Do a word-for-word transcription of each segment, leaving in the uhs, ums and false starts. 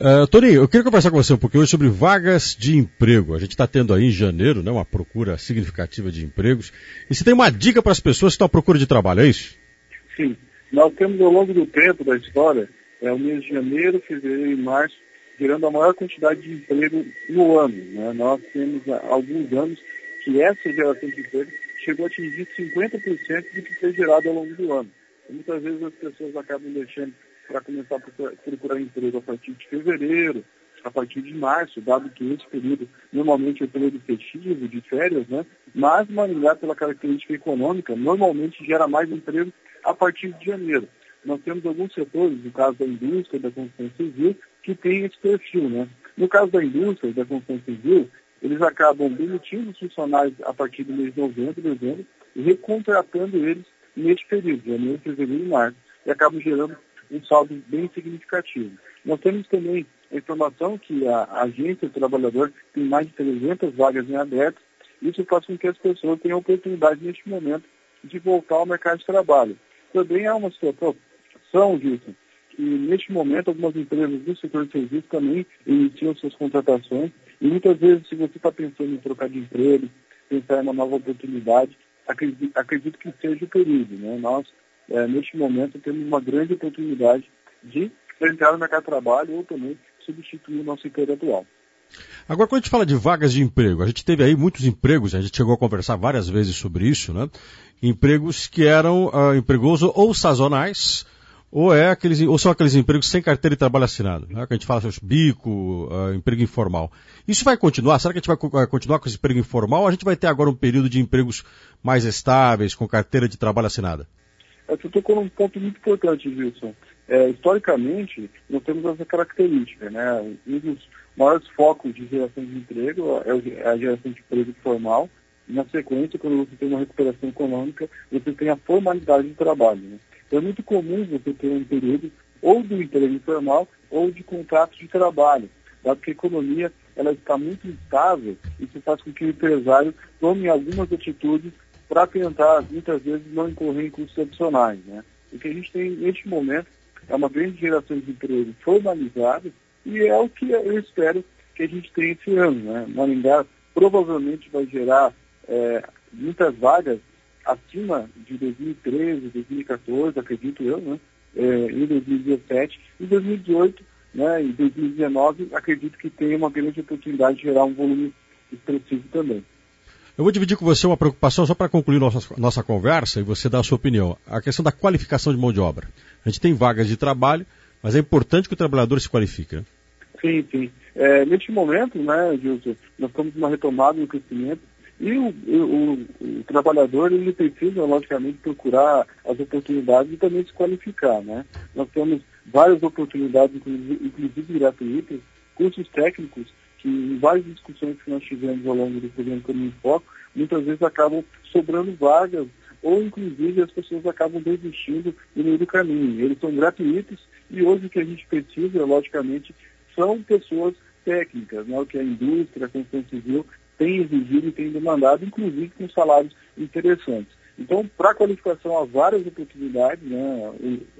Uh, Toninho, eu queria conversar com você um pouquinho hoje sobre vagas de emprego. A gente está tendo aí em janeiro, né, uma procura significativa de empregos. E você tem uma dica para as pessoas que estão à procura de trabalho, é isso? Sim. Nós temos ao longo do tempo da história, é, o mês de janeiro, fevereiro e março, gerando a maior quantidade de emprego no ano. Né? Nós temos há alguns anos que essa geração de emprego chegou a atingir cinquenta por cento do que foi gerado ao longo do ano. E muitas vezes as pessoas acabam deixando para começar a procurar, procurar emprego a partir de fevereiro, a partir de março, dado que esse período normalmente é o período festivo, de férias, né? Mas Maringá, pela característica econômica, normalmente gera mais emprego a partir de janeiro. Nós temos alguns setores, no caso da indústria, da construção civil, que tem esse perfil, né? No caso da indústria e da construção civil, eles acabam demitindo os funcionários a partir do mês de novembro, dezembro, e recontratando eles neste período, janeiro, fevereiro e março, e acabam gerando um saldo bem significativo. Nós temos também a informação que a agência do trabalhador tem mais de trezentas vagas em aberto. Isso faz com que as pessoas tenham oportunidade neste momento de voltar ao mercado de trabalho. Também há uma situação, Gilson, que neste momento algumas empresas do setor de serviço também iniciam suas contratações e muitas vezes, se você está pensando em trocar de emprego, pensar em uma nova oportunidade, acredito, acredito que seja o período, né? Nós É, neste momento, temos uma grande oportunidade de entrar no mercado de trabalho ou também substituir o nosso emprego atual. Agora, quando a gente fala de vagas de emprego, a gente teve aí muitos empregos, a gente chegou a conversar várias vezes sobre isso, né? Empregos que eram uh, empregos ou sazonais, ou, é aqueles, ou são aqueles empregos sem carteira de trabalho assinado, né? Que a gente fala sobre bico, uh, emprego informal. Isso vai continuar? Será que a gente vai, vai continuar com esse emprego informal ou a gente vai ter agora um período de empregos mais estáveis, com carteira de trabalho assinada? Você tocou num ponto muito importante, Wilson. É, historicamente, nós temos essa característica, né? Um dos maiores focos de geração de emprego é a geração de emprego formal. E, na sequência, quando você tem uma recuperação econômica, você tem a formalidade do trabalho. Né? Então, é muito comum você ter um período ou do emprego informal ou de contrato de trabalho, dado que a economia ela está muito instável. Isso faz com que o empresário tome algumas atitudes para tentar, muitas vezes, não incorrer em custos adicionais, né? O que a gente tem, neste momento, é uma grande geração de emprego formalizado e é o que eu espero que a gente tenha esse ano, né? Maringá provavelmente vai gerar é, muitas vagas acima de dois mil e treze, dois mil e quatorze, acredito eu, né? É, em dois mil e dezessete. Em dois mil e dezoito, né, em dois mil e dezenove, acredito que tenha uma grande oportunidade de gerar um volume expressivo também. Eu vou dividir com você uma preocupação só para concluir nossa, nossa conversa e você dar a sua opinião. A questão da qualificação de mão de obra. A gente tem vagas de trabalho, mas é importante que o trabalhador se qualifique, né? Sim, sim. É, neste momento, né, Gilson, nós estamos numa retomada no crescimento e o, o, o trabalhador ele precisa, logicamente, procurar as oportunidades e também se qualificar, né? Nós temos várias oportunidades, inclusive, inclusive gratuitas, cursos técnicos, que em várias discussões que nós tivemos ao longo do programa Caminho em Foco, muitas vezes acabam sobrando vagas, ou inclusive as pessoas acabam desistindo no meio do caminho. Eles são gratuitos e hoje o que a gente precisa, logicamente, são pessoas técnicas, né? O que a indústria, a construção civil tem exigido e tem demandado, inclusive com salários interessantes. Então, para a qualificação, há várias oportunidades, né?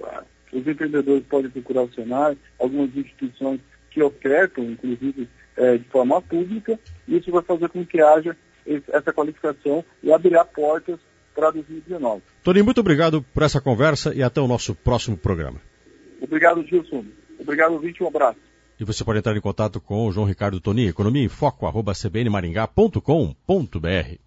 Os empreendedores podem procurar o Senai, algumas instituições que ofertam, inclusive, é, de forma pública, e isso vai fazer com que haja esse, essa qualificação e abrirá portas para dois mil e dezenove. Toninho, muito obrigado por essa conversa e até o nosso próximo programa. Obrigado, Gilson. Obrigado, ouvinte, um abraço. E você pode entrar em contato com o João Ricardo Toninho, economia em foco, arroba c b n maringá ponto com ponto b r.